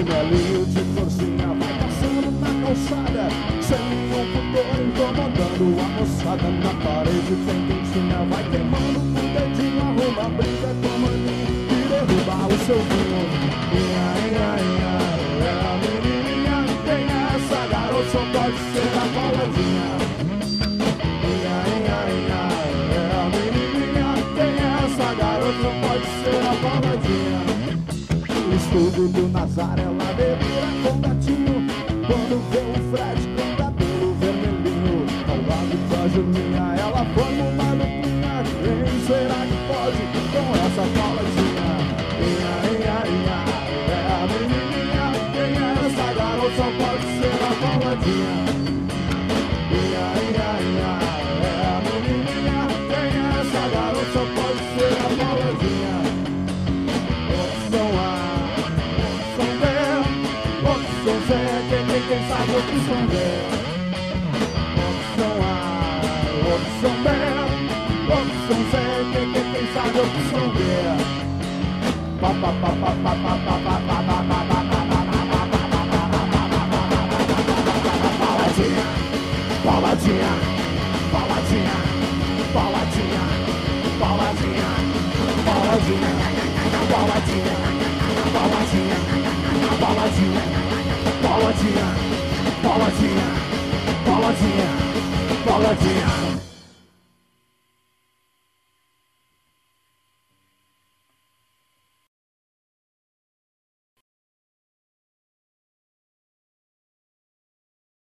chinelinho de corzinha vai passando na calçada, sem nenhum pudor, incomodando a moçada. Na parede tem quentinha, vai queimando com o dedinho, arruma briga com maninho e derruba o seu vinho. Ia, ia, ia, é a menininha, quem é essa garota? Só pode ser a Pauladinha. Ia, ia, ia, é a menininha, quem é essa garota? Só pode ser a Pauladinha. O estúdio do Nazaré, ela delira com gatinho quando vê o Fred com cabelo vermelhinho. Ao lado da Julinha, ela forma uma duplinha. Quem será que pode com essa Pauladinha? Ia, ia, ia, é a menininha, quem é essa garota? Só pode ser a Pauladinha. Ia, ia, ia, é a menininha, quem é essa garota? Só pode ser a Pauladinha. Opção A, opção B, opção C, quem sabe opção D. Opção A, opção B, opção C, quem sabe opção D. Pa pa pa pa pa pa pa pa pa pa pa pa pa. Pauladinha, Pauladinha, Pauladinha, Pauladinha, Pauladinha, Pauladinha, Pauladinha, Pauladinha, Pauladinha, Pauladinha, Pauladinha, Pauladinha, Pauladinha.